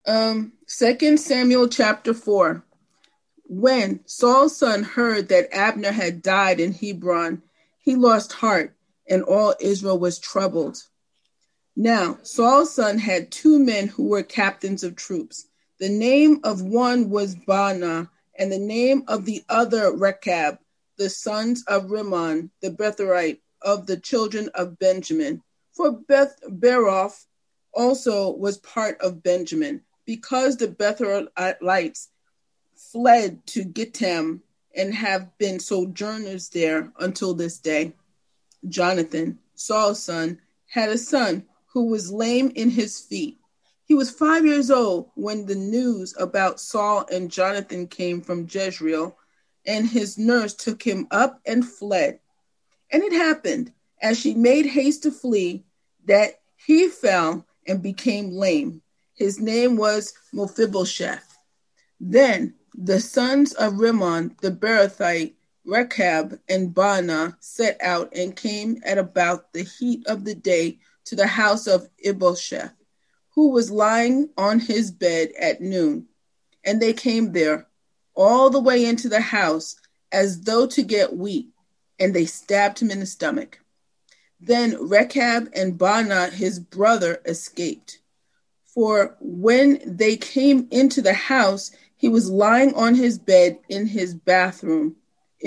2 Samuel chapter 4. When Saul's son heard that Abner had died in Hebron, he lost heart, and all Israel was troubled. Now, Saul's son had two men who were captains of troops. The name of one was Baanah, and the name of the other Rechab, the sons of Rimmon, the Betherite of the children of Benjamin. For Beroth also was part of Benjamin, because the Betherites fled to Gittim and have been sojourners there until this day. Jonathan, Saul's son, had a son who was lame in his feet. He was 5 years old when the news about Saul and Jonathan came from Jezreel, and his nurse took him up and fled. And it happened, as she made haste to flee, that he fell and became lame. His name was Mephibosheth. Then the sons of Rimmon, the Beerothite, Rechab, and Baanah set out and came at about the heat of the day to the house of Ishbosheth, who was lying on his bed at noon. And they came there, all the way into the house, as though to get wheat, and they stabbed him in the stomach. Then Rechab and Baanah, his brother, escaped. For when they came into the house, he was lying on his bed in his bedroom.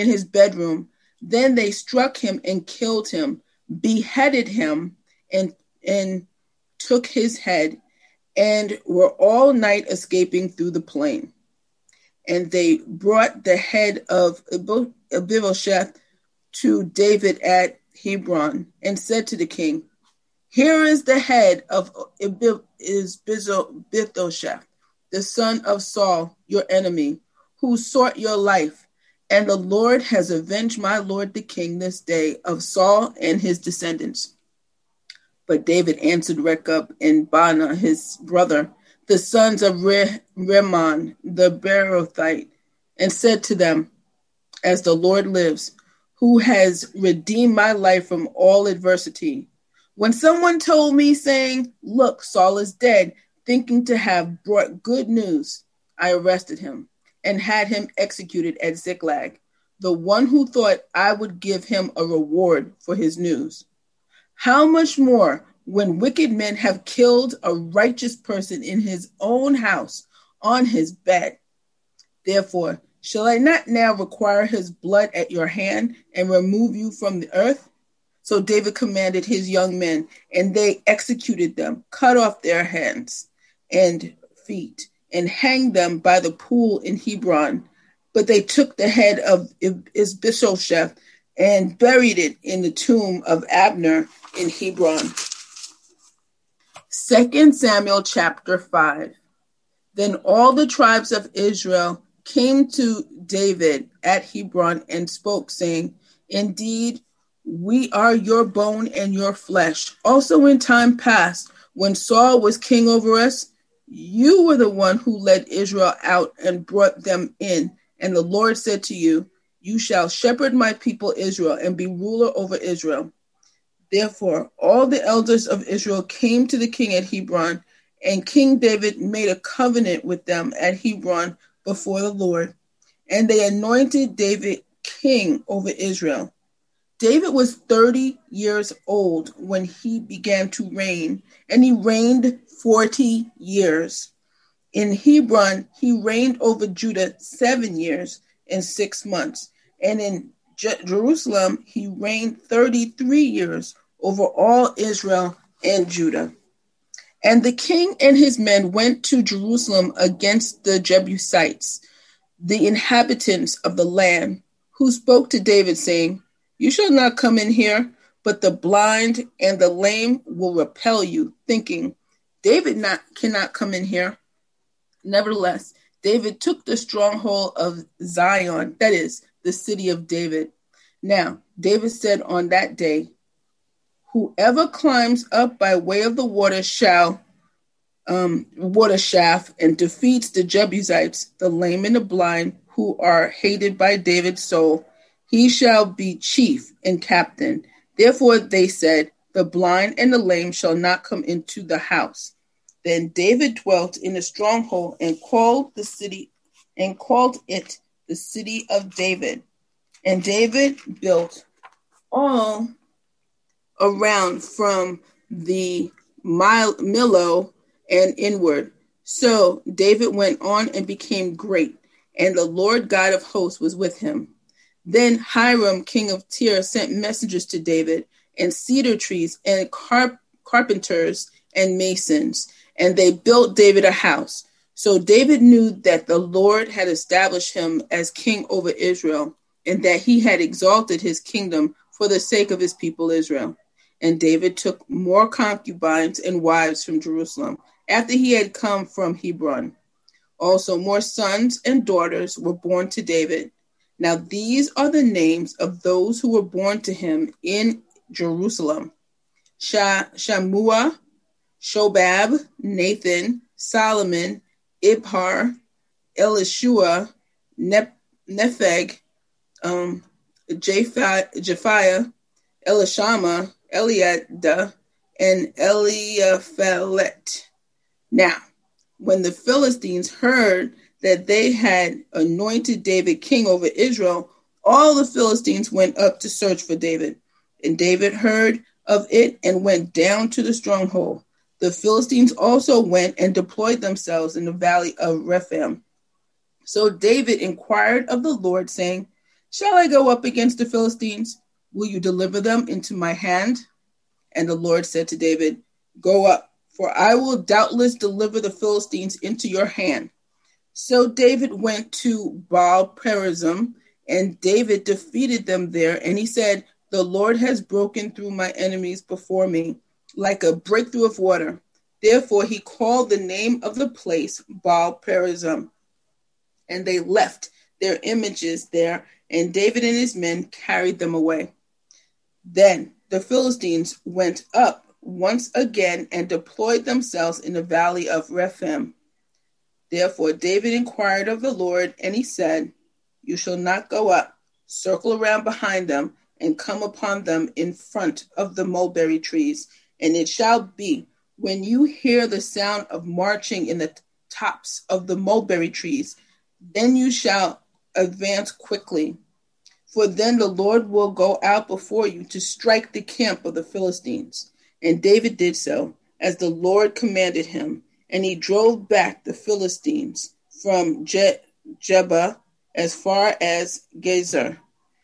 Then they struck him and killed him, beheaded him, and took his head, and were all night escaping through the plain. And they brought the head of Mephibosheth to David at Hebron, and said to the king, "Here is the head of Mephibosheth, the son of Saul, your enemy, who sought your life. And the Lord has avenged my lord the king this day of Saul and his descendants." But David answered Rechab and Baanah, his brother, the sons of Rimmon, the Beerothite, and said to them, "As the Lord lives, who has redeemed my life from all adversity, when someone told me, saying, 'Look, Saul is dead,' thinking to have brought good news, I arrested him and had him executed at Ziklag, the one who thought I would give him a reward for his news. How much more when wicked men have killed a righteous person in his own house on his bed? Therefore, shall I not now require his blood at your hand and remove you from the earth?" So David commanded his young men, and they executed them, cut off their hands and feet, and hanged them by the pool in Hebron. But they took the head of Ishbosheth and buried it in the tomb of Abner in Hebron. 2 Samuel chapter 5. Then all the tribes of Israel came to David at Hebron and spoke, saying, "Indeed, we are your bone and your flesh. Also in time past, when Saul was king over us, you were the one who led Israel out and brought them in. And the Lord said to you, 'You shall shepherd my people Israel and be ruler over Israel.' Therefore, all the elders of Israel came to the king at Hebron, and King David made a covenant with them at Hebron before the Lord. And they anointed David king over Israel. David was 30 years old when he began to reign, and he reigned 40 years. In Hebron, he reigned over Judah 7 years and 6 months. And in Jerusalem, he reigned 33 years over all Israel and Judah. And the king and his men went to Jerusalem against the Jebusites, the inhabitants of the land, who spoke to David, saying, "You shall not come in here, but the blind and the lame will repel you," thinking, "David cannot come in here." Nevertheless, David took the stronghold of Zion, that is, the city of David. Now, David said on that day, "Whoever climbs up by way of the water shaft and defeats the Jebusites, the lame and the blind, who are hated by David's soul, he shall be chief and captain." Therefore they said, "The blind and the lame shall not come into the house." Then David dwelt in a stronghold and called it the city of David. And David built all around from the Millo and inward. So David went on and became great, and the Lord God of hosts was with him. Then Hiram, king of Tyre, sent messengers to David, and cedar trees, and carpenters, and masons, and they built David a house. So David knew that the Lord had established him as king over Israel, and that he had exalted his kingdom for the sake of his people Israel. And David took more concubines and wives from Jerusalem after he had come from Hebron. Also, more sons and daughters were born to David. Now, these are the names of those who were born to him in Jerusalem: Shammua, Shobab, Nathan, Solomon, Ibhar, Elishua, Nepheg, Japhiah, Elishama, Eliada, and Eliaphelet. Now, when the Philistines heard that they had anointed David king over Israel, all the Philistines went up to search for David. And David heard of it and went down to the stronghold. The Philistines also went and deployed themselves in the valley of Rephaim. So David inquired of the Lord, saying, "Shall I go up against the Philistines? Will you deliver them into my hand?" And the Lord said to David, "Go up, for I will doubtless deliver the Philistines into your hand." So David went to Baal-perazim, and David defeated them there. And he said, "The Lord has broken through my enemies before me, like a breakthrough of water." Therefore he called the name of the place Baal-perazim. And they left their images there, and David and his men carried them away. Then the Philistines went up once again and deployed themselves in the valley of Rephaim. Therefore David inquired of the Lord, and he said, "You shall not go up. Circle around behind them and come upon them in front of the mulberry trees. And it shall be, when you hear the sound of marching in the tops of the mulberry trees, then you shall advance quickly. For then the Lord will go out before you to strike the camp of the Philistines." And David did so, as the Lord commanded him, and he drove back the Philistines from Jeba as far as Gezer.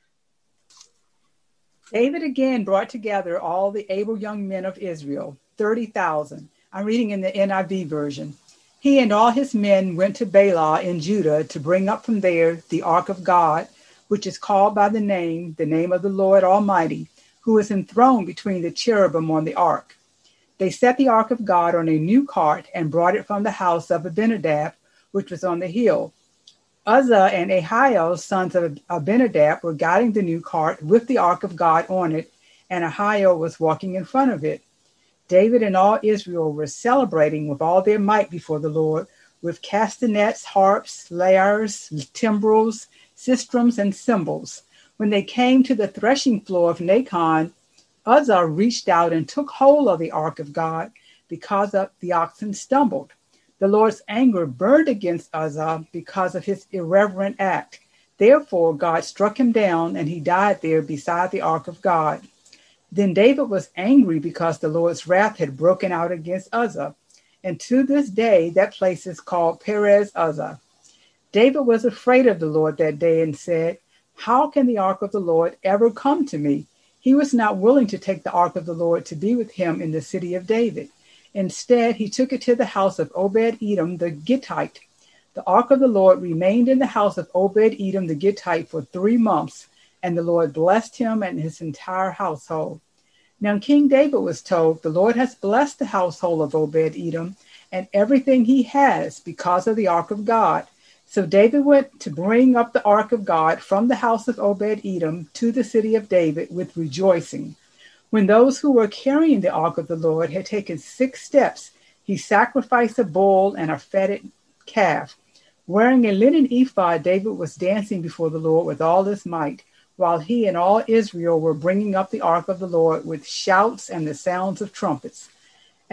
David again brought together all the able young men of Israel, 30,000. I'm reading in the NIV version. He and all his men went to Baalah in Judah to bring up from there the ark of God, which is called by the name of the Lord Almighty, who is enthroned between the cherubim on the ark. They set the ark of God on a new cart and brought it from the house of Abinadab, which was on the hill. Uzzah and Ahio, sons of Abinadab, were guiding the new cart with the ark of God on it, and Ahio was walking in front of it. David and all Israel were celebrating with all their might before the Lord, with castanets, harps, lyres, timbrels, sistrums, and cymbals. When they came to the threshing floor of Nacon, Uzzah reached out and took hold of the ark of God, because of the oxen stumbled. The Lord's anger burned against Uzzah because of his irreverent act. Therefore God struck him down, and he died there beside the ark of God. Then David was angry because the Lord's wrath had broken out against Uzzah, and to this day that place is called Perez Uzzah. David was afraid of the Lord that day and said, "How can the ark of the Lord ever come to me?" He was not willing to take the ark of the Lord to be with him in the city of David. Instead, he took it to the house of Obed-Edom the Gittite. The ark of the Lord remained in the house of Obed-Edom the Gittite for 3 months, and the Lord blessed him and his entire household. Now King David was told, "The Lord has blessed the household of Obed-Edom and everything he has because of the ark of God." So David went to bring up the ark of God from the house of Obed-Edom to the city of David with rejoicing. When those who were carrying the ark of the Lord had taken 6 steps, he sacrificed a bull and a fatted calf. Wearing a linen ephod, David was dancing before the Lord with all his might, while he and all Israel were bringing up the ark of the Lord with shouts and the sounds of trumpets.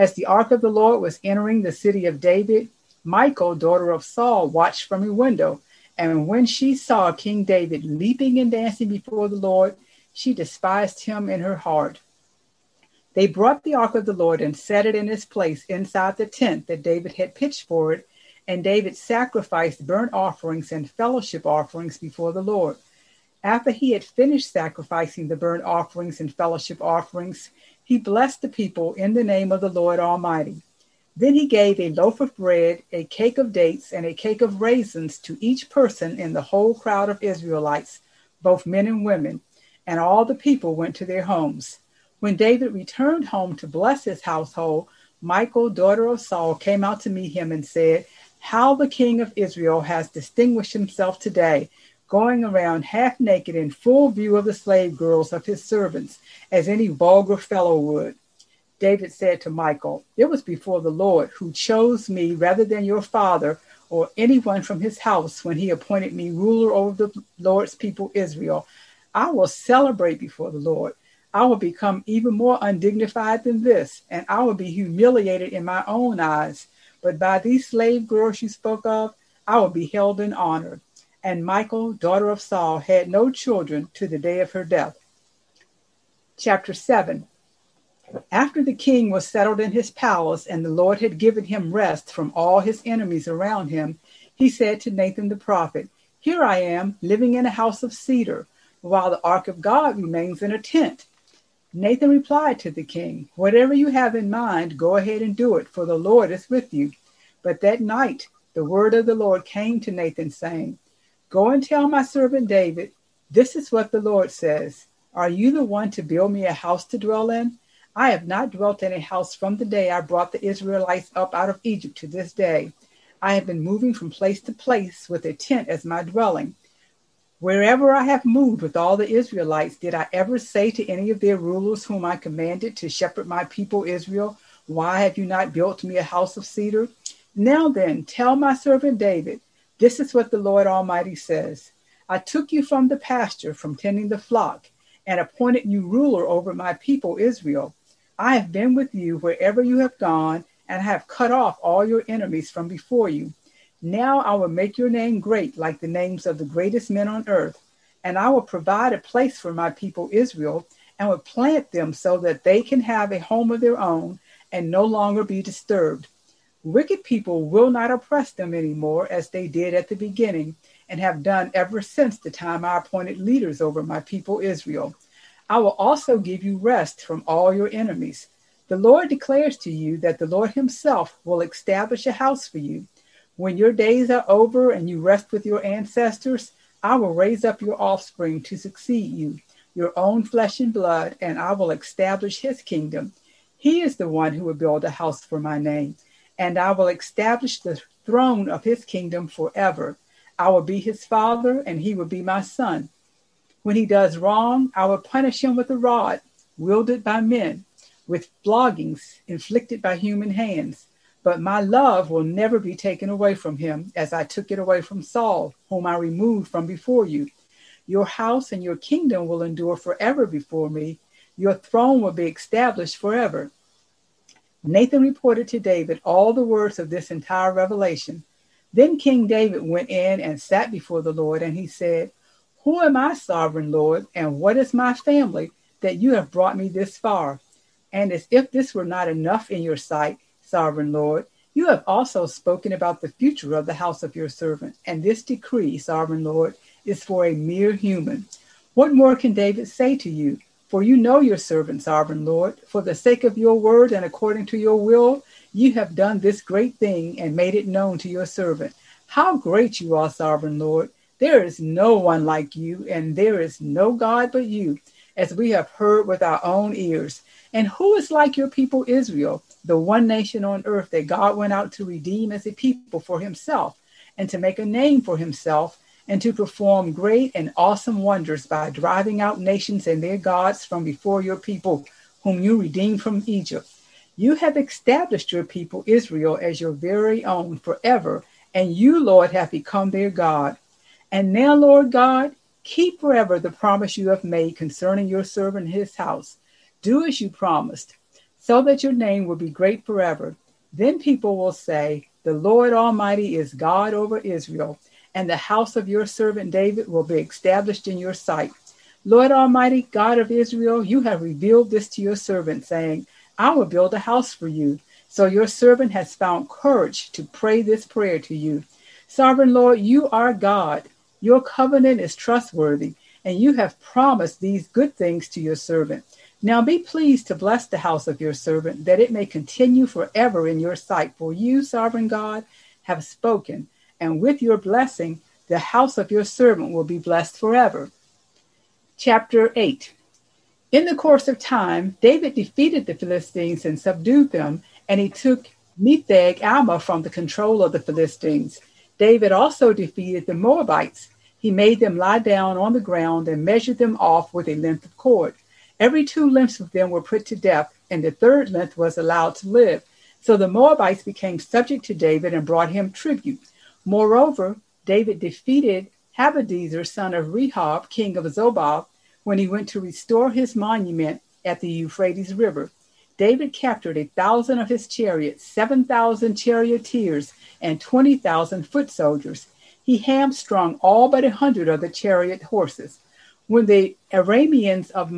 As the ark of the Lord was entering the city of David, Michal, daughter of Saul, watched from a window. And when she saw King David leaping and dancing before the Lord, she despised him in her heart. They brought the ark of the Lord and set it in its place inside the tent that David had pitched for it, and David sacrificed burnt offerings and fellowship offerings before the Lord. After he had finished sacrificing the burnt offerings and fellowship offerings, he blessed the people in the name of the Lord Almighty. Then he gave a loaf of bread, a cake of dates, and a cake of raisins to each person in the whole crowd of Israelites, both men and women, and all the people went to their homes. When David returned home to bless his household, Michal, daughter of Saul, came out to meet him and said, "How the king of Israel has distinguished himself today, going around half naked in full view of the slave girls of his servants, as any vulgar fellow would." David said to Michal, "It was before the Lord who chose me rather than your father or anyone from his house when he appointed me ruler over the Lord's people Israel. I will celebrate before the Lord. I will become even more undignified than this, and I will be humiliated in my own eyes. But by these slave girls you spoke of, I will be held in honor." And Michal, daughter of Saul, had no children to the day of her death. Chapter 7. After the king was settled in his palace and the Lord had given him rest from all his enemies around him, he said to Nathan the prophet, "Here I am, living in a house of cedar, while the ark of God remains in a tent." Nathan replied to the king, "Whatever you have in mind, go ahead and do it, for the Lord is with you." But that night the word of the Lord came to Nathan, saying, "Go and tell my servant David, this is what the Lord says. Are you the one to build me a house to dwell in? I have not dwelt in a house from the day I brought the Israelites up out of Egypt to this day. I have been moving from place to place with a tent as my dwelling. Wherever I have moved with all the Israelites, did I ever say to any of their rulers whom I commanded to shepherd my people Israel, 'Why have you not built me a house of cedar?' Now then, tell my servant David, this is what the Lord Almighty says. I took you from the pasture, from tending the flock, and appointed you ruler over my people Israel. I have been with you wherever you have gone, and have cut off all your enemies from before you. Now I will make your name great like the names of the greatest men on earth, and I will provide a place for my people Israel, and will plant them so that they can have a home of their own and no longer be disturbed. Wicked people will not oppress them anymore as they did at the beginning, and have done ever since the time I appointed leaders over my people Israel. I will also give you rest from all your enemies. The Lord declares to you that the Lord himself will establish a house for you. When your days are over and you rest with your ancestors, I will raise up your offspring to succeed you, your own flesh and blood, and I will establish his kingdom. He is the one who will build a house for my name, and I will establish the throne of his kingdom forever. I will be his father, and he will be my son. When he does wrong, I will punish him with a rod, wielded by men, with floggings inflicted by human hands. But my love will never be taken away from him, as I took it away from Saul, whom I removed from before you. Your house and your kingdom will endure forever before me. Your throne will be established forever." Nathan reported to David all the words of this entire revelation. Then King David went in and sat before the Lord, and he said, "Who am I, sovereign Lord, and what is my family, that you have brought me this far? And as if this were not enough in your sight, sovereign Lord, you have also spoken about the future of the house of your servant, and this decree, sovereign Lord, is for a mere human. What more can David say to you? For you know your servant, sovereign Lord. For the sake of your word and according to your will, you have done this great thing and made it known to your servant. How great you are, sovereign Lord! There is no one like you, and there is no God but you, as we have heard with our own ears. And who is like your people Israel, the one nation on earth that God went out to redeem as a people for himself, and to make a name for himself, and to perform great and awesome wonders by driving out nations and their gods from before your people, whom you redeemed from Egypt? You have established your people Israel as your very own forever, and you, Lord, have become their God. And now, Lord God, keep forever the promise you have made concerning your servant and his house. Do as you promised. so that your name will be great forever. Then people will say, the Lord Almighty is God over Israel, and the house of your servant David will be established in your sight. Lord Almighty, God of Israel, you have revealed this to your servant, saying, I will build a house for you. So your servant has found courage to pray this prayer to you. Sovereign Lord, you are God. Your covenant is trustworthy, and you have promised these good things to your servant. Now be pleased to bless the house of your servant, that it may continue forever in your sight. For you, sovereign God, have spoken, and with your blessing, the house of your servant will be blessed forever. Chapter 8. In the course of time, David defeated the Philistines and subdued them, and he took Metheg-Ammah from the control of the Philistines. David also defeated the Moabites. He made them lie down on the ground and measured them off with a length of cord. Every 2 lengths of them were put to death, and the 3rd length was allowed to live. So the Moabites became subject to David and brought him tribute. Moreover, David defeated Hadadezer, son of Rehob, king of Zobah, when he went to restore his monument at the Euphrates River. David captured 1,000 of his chariots, 7,000 charioteers, and 20,000 foot soldiers. He hamstrung all but 100 of the chariot horses. When the Arameans of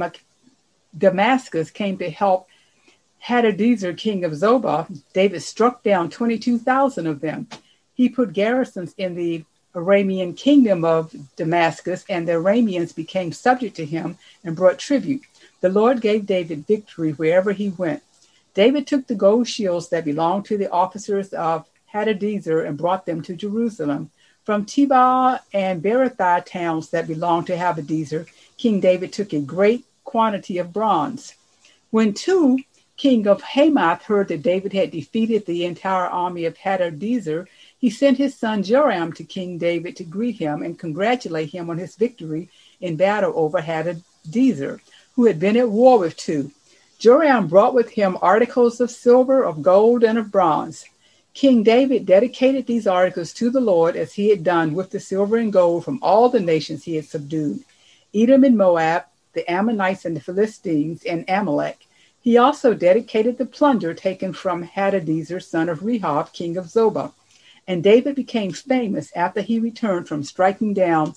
Damascus came to help Hadadezer, king of Zobah, David struck down 22,000 of them. He put garrisons in the Aramean kingdom of Damascus, and the Arameans became subject to him and brought tribute. The Lord gave David victory wherever he went. David took the gold shields that belonged to the officers of Hadadezer and brought them to Jerusalem. From Tebah and Berothai towns that belonged to Hadadezer, King David took a great quantity of bronze. When Tou, king of Hamath, heard that David had defeated the entire army of Hadadezer, he sent his son Joram to King David to greet him and congratulate him on his victory in battle over Hadadezer, who had been at war with Tou. Joram brought with him articles of silver, of gold, and of bronze. King David dedicated these articles to the Lord, as he had done with the silver and gold from all the nations he had subdued, Edom and Moab, the Ammonites and the Philistines, and Amalek. He also dedicated the plunder taken from Hadadezer, son of Rehob, king of Zobah. And David became famous after he returned from striking down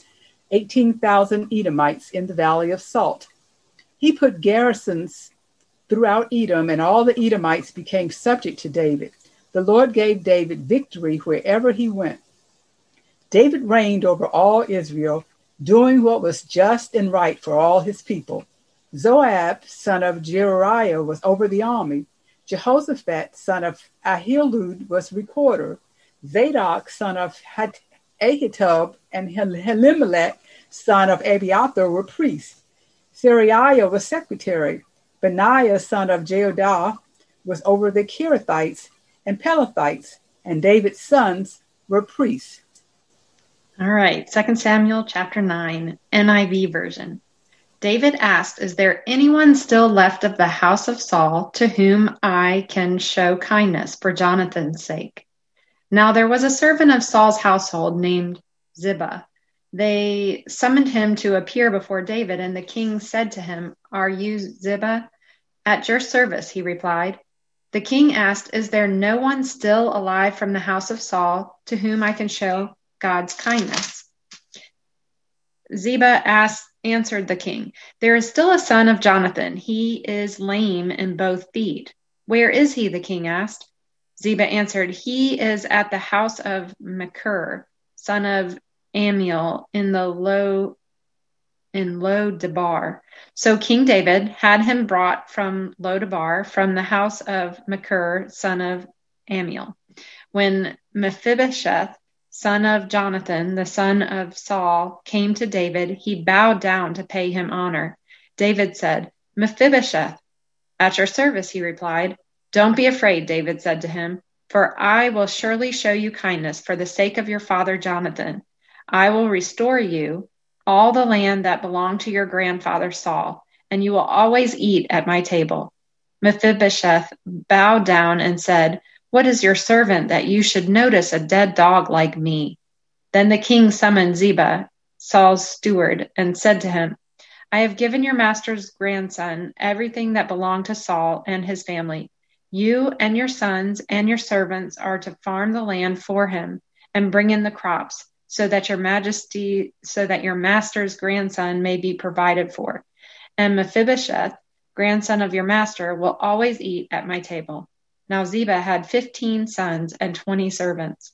18,000 Edomites in the Valley of Salt. He put garrisons throughout Edom, and all the Edomites became subject to David. The Lord gave David victory wherever he went. David reigned over all Israel, doing what was just and right for all his people. Joab, son of Zeruiah, was over the army. Jehoshaphat, son of Ahilud, was recorder. Zadok, son of Ahitub, and Elimelech, son of Abiathar, were priests. Seraiah was secretary. Benaiah, son of Jehoiada, was over the Kerethites and Pelethites, and David's sons were priests. All right, 2 Samuel chapter 9, NIV version. David asked, is there anyone still left of the house of Saul to whom I can show kindness for Jonathan's sake? Now there was a servant of Saul's household named Ziba. They summoned him to appear before David, and the king said to him, are you Ziba? At your service, he replied. The king asked, is there no one still alive from the house of Saul to whom I can show God's kindness? Ziba answered the king, there is still a son of Jonathan. He is lame in both feet. Where is he? The king asked. Ziba answered, he is at the house of Machir, son of Ammiel, in Lo-debar. So King David had him brought from Lo-debar, from the house of Machir, son of Ammiel. When Mephibosheth, son of Jonathan, the son of Saul, came to David, he bowed down to pay him honor. David said, Mephibosheth. At your service, he replied. Don't be afraid, David said to him, for I will surely show you kindness for the sake of your father Jonathan. I will restore you all the land that belonged to your grandfather Saul, and you will always eat at my table. Mephibosheth bowed down and said, what is your servant that you should notice a dead dog like me? Then the king summoned Ziba, Saul's steward, and said to him, I have given your master's grandson everything that belonged to Saul and his family. You and your sons and your servants are to farm the land for him and bring in the crops, so that your master's grandson may be provided for. And Mephibosheth, grandson of your master, will always eat at my table. Now Ziba had 15 sons and 20 servants.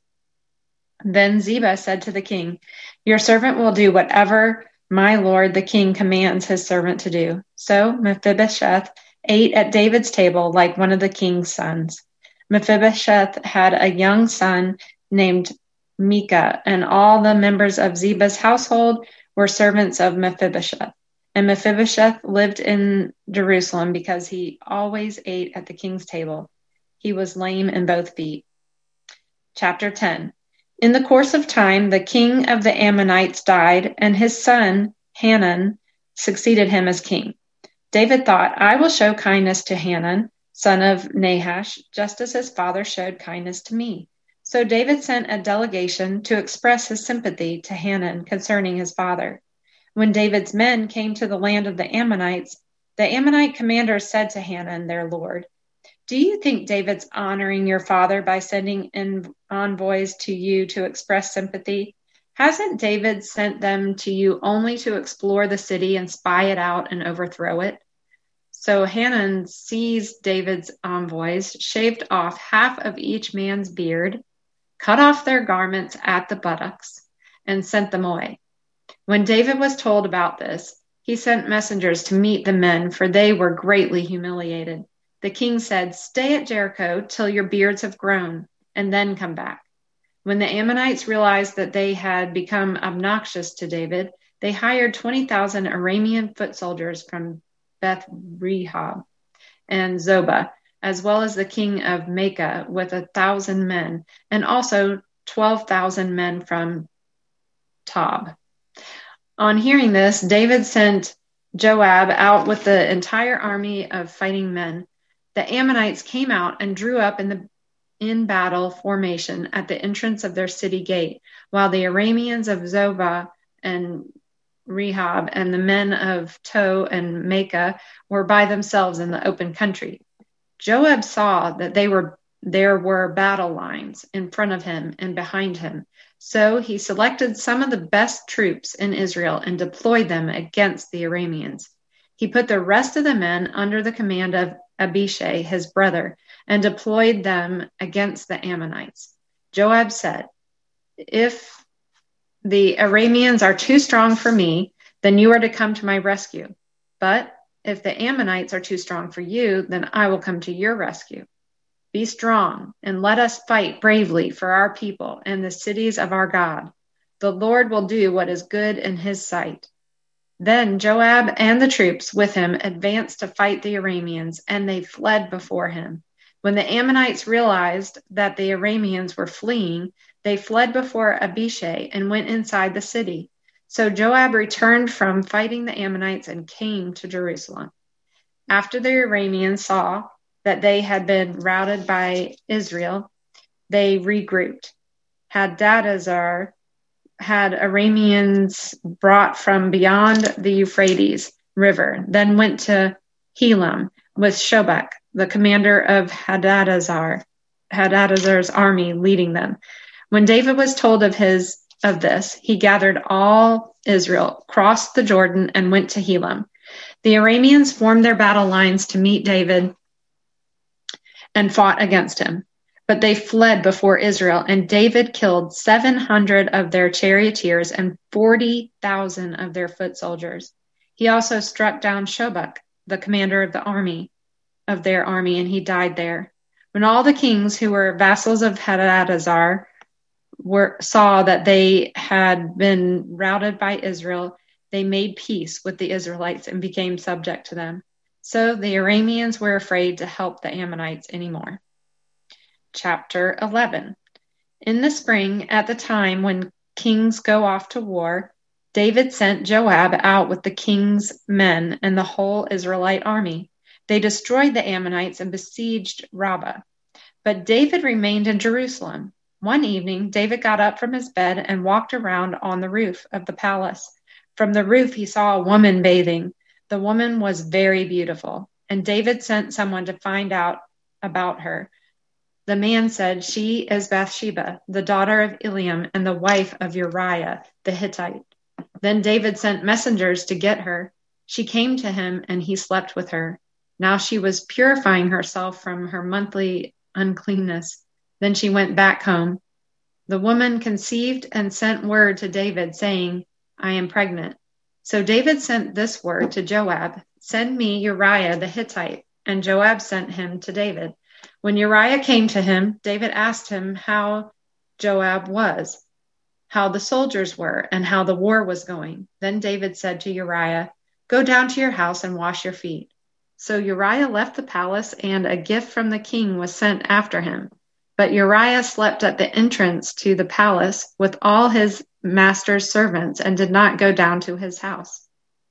Then Ziba said to the king, your servant will do whatever my lord the king commands his servant to do. So Mephibosheth ate at David's table like one of the king's sons. Mephibosheth had a young son named Micah, and all the members of Ziba's household were servants of Mephibosheth. And Mephibosheth lived in Jerusalem because he always ate at the king's table. He was lame in both feet. Chapter 10. In the course of time, the king of the Ammonites died, and his son Hanun succeeded him as king. David thought, I will show kindness to Hanun, son of Nahash, just as his father showed kindness to me. So David sent a delegation to express his sympathy to Hanun concerning his father. When David's men came to the land of the Ammonites, the Ammonite commander said to Hanun, their lord, do you think David's honoring your father by sending envoys to you to express sympathy? Hasn't David sent them to you only to explore the city and spy it out and overthrow it? So Hanun seized David's envoys, shaved off half of each man's beard, cut off their garments at the buttocks, and sent them away. When David was told about this, he sent messengers to meet the men, for they were greatly humiliated. The king said, stay at Jericho till your beards have grown, and then come back. When the Ammonites realized that they had become obnoxious to David, they hired 20,000 Aramean foot soldiers from Beth Rehob and Zobah, as well as the king of Maacah with 1,000 men, and also 12,000 men from Tob. On hearing this, David sent Joab out with the entire army of fighting men. The Ammonites came out and drew up in battle formation at the entrance of their city gate, while the Arameans of Zobah and Rehob and the men of Tob and Maacah were by themselves in the open country. Joab saw that there were battle lines in front of him and behind him. So he selected some of the best troops in Israel and deployed them against the Arameans. He put the rest of the men under the command of Abishai, his brother, and deployed them against the Ammonites. Joab said, if the Arameans are too strong for me, then you are to come to my rescue. But if the Ammonites are too strong for you, then I will come to your rescue. Be strong and let us fight bravely for our people and the cities of our God. The Lord will do what is good in his sight. Then Joab and the troops with him advanced to fight the Arameans, and they fled before him. When the Ammonites realized that the Arameans were fleeing, they fled before Abishai and went inside the city. So Joab returned from fighting the Ammonites and came to Jerusalem. After the Arameans saw that they had been routed by Israel, they regrouped. Hadadezer had Arameans brought from beyond the Euphrates River, then went to Helam with Shobach, the commander of Hadadezer's army, leading them. When David was told of this, he gathered all Israel, crossed the Jordan, and went to Helam. The Arameans formed their battle lines to meet David and fought against him. But they fled before Israel, and David killed 700 of their charioteers and 40,000 of their foot soldiers. He also struck down Shobach, the commander of their army, and he died there. When all the kings who were vassals of Hadadezer saw that they had been routed by Israel, they made peace with the Israelites and became subject to them. So the Arameans were afraid to help the Ammonites anymore. Chapter 11. In the spring, at the time when kings go off to war, David sent Joab out with the king's men and the whole Israelite army. They destroyed the Ammonites and besieged Rabbah. But David remained in Jerusalem. One evening, David got up from his bed and walked around on the roof of the palace. From the roof, he saw a woman bathing. The woman was very beautiful, and David sent someone to find out about her. The man said, "She is Bathsheba, the daughter of Eliam and the wife of Uriah the Hittite." Then David sent messengers to get her. She came to him, and he slept with her. Now she was purifying herself from her monthly uncleanness. Then she went back home. The woman conceived and sent word to David, saying, "I am pregnant." So David sent this word to Joab, "Send me Uriah the Hittite." And Joab sent him to David. When Uriah came to him, David asked him how Joab was, how the soldiers were, and how the war was going. Then David said to Uriah, "Go down to your house and wash your feet." So Uriah left the palace, and a gift from the king was sent after him. But Uriah slept at the entrance to the palace with all his master's servants and did not go down to his house.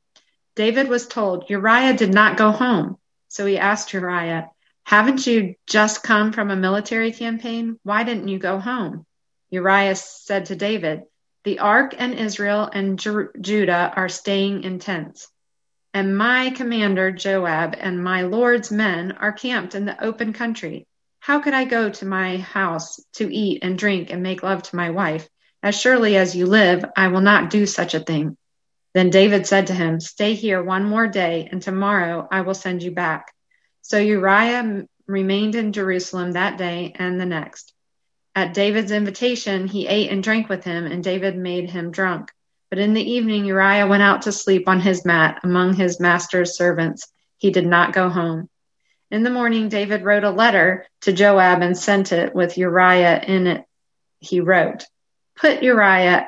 David was told, "Uriah did not go home." So he asked Uriah, "Haven't you just come from a military campaign? Why didn't you go home?" Uriah said to David, "The ark and Israel and Judah are staying in tents, and my commander Joab and my Lord's men are camped in the open country. How could I go to my house to eat and drink and make love to my wife? As surely as you live, I will not do such a thing." Then David said to him, "Stay here one more day, and tomorrow I will send you back." So Uriah remained in Jerusalem that day and the next. At David's invitation, he ate and drank with him, and David made him drunk. But in the evening, Uriah went out to sleep on his mat among his master's servants. He did not go home. In the morning, David wrote a letter to Joab and sent it with Uriah in it. He wrote, "Put Uriah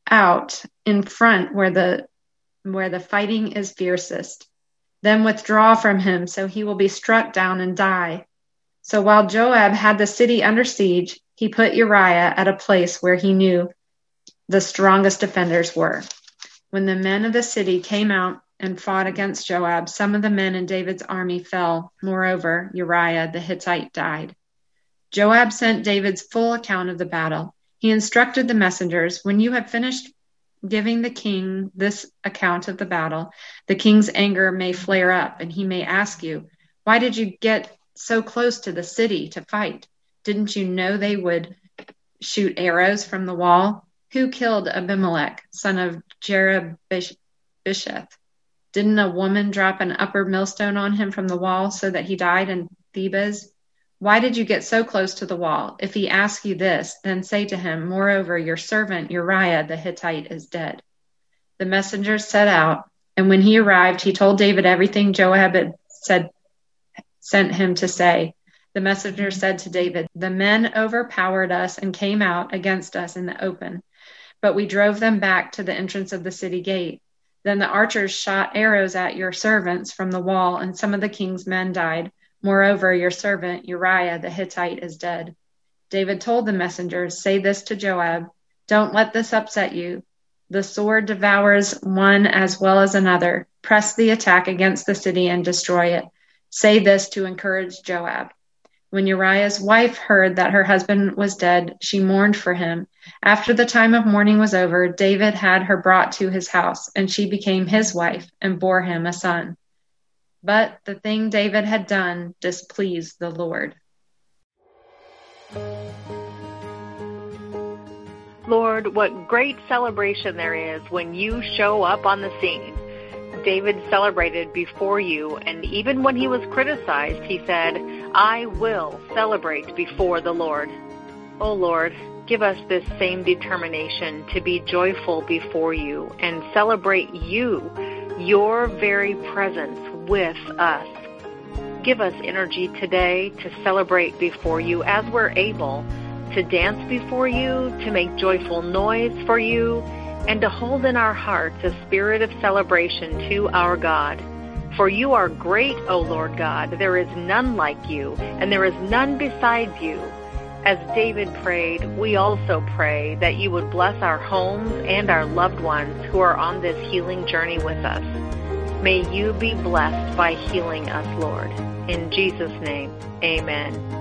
out in front where the fighting is fiercest. Then withdraw from him, so he will be struck down and die." So while Joab had the city under siege, he put Uriah at a place where he knew the strongest defenders were. When the men of the city came out and fought against Joab, some of the men in David's army fell. Moreover, Uriah the Hittite died. Joab sent David's full account of the battle. He instructed the messengers, "When you have finished giving the king this account of the battle, the king's anger may flare up, and he may ask you, 'Why did you get so close to the city to fight? Didn't you know they would shoot arrows from the wall? Who killed Abimelech, son of Jerubbesheth? Didn't a woman drop an upper millstone on him from the wall so that he died in Thebez? Why did you get so close to the wall? If he asks you this, then say to him, 'Moreover, your servant Uriah the Hittite is dead.'" The messengers set out, and when he arrived, he told David everything Joab had sent him to say. The messenger said to David, "The men overpowered us and came out against us in the open, but we drove them back to the entrance of the city gate. Then the archers shot arrows at your servants from the wall, and some of the king's men died. Moreover, your servant Uriah the Hittite is dead." David told the messengers, "Say this to Joab, 'Don't let this upset you. The sword devours one as well as another. Press the attack against the city and destroy it.' Say this to encourage Joab." When Uriah's wife heard that her husband was dead, she mourned for him. After the time of mourning was over, David had her brought to his house, and she became his wife and bore him a son. But the thing David had done displeased the Lord. Lord, what great celebration there is when you show up on the scene. David celebrated before you, and even when he was criticized, he said, "I will celebrate before the Lord." Oh Lord, give us this same determination to be joyful before you and celebrate you, your very presence with us. Give us energy today to celebrate before you as we're able, to dance before you, to make joyful noise for you, and to hold in our hearts a spirit of celebration to our God. For you are great, O Lord God. There is none like you, and there is none besides you. As David prayed, we also pray that you would bless our homes and our loved ones who are on this healing journey with us. May you be blessed by healing us, Lord. In Jesus' name, amen.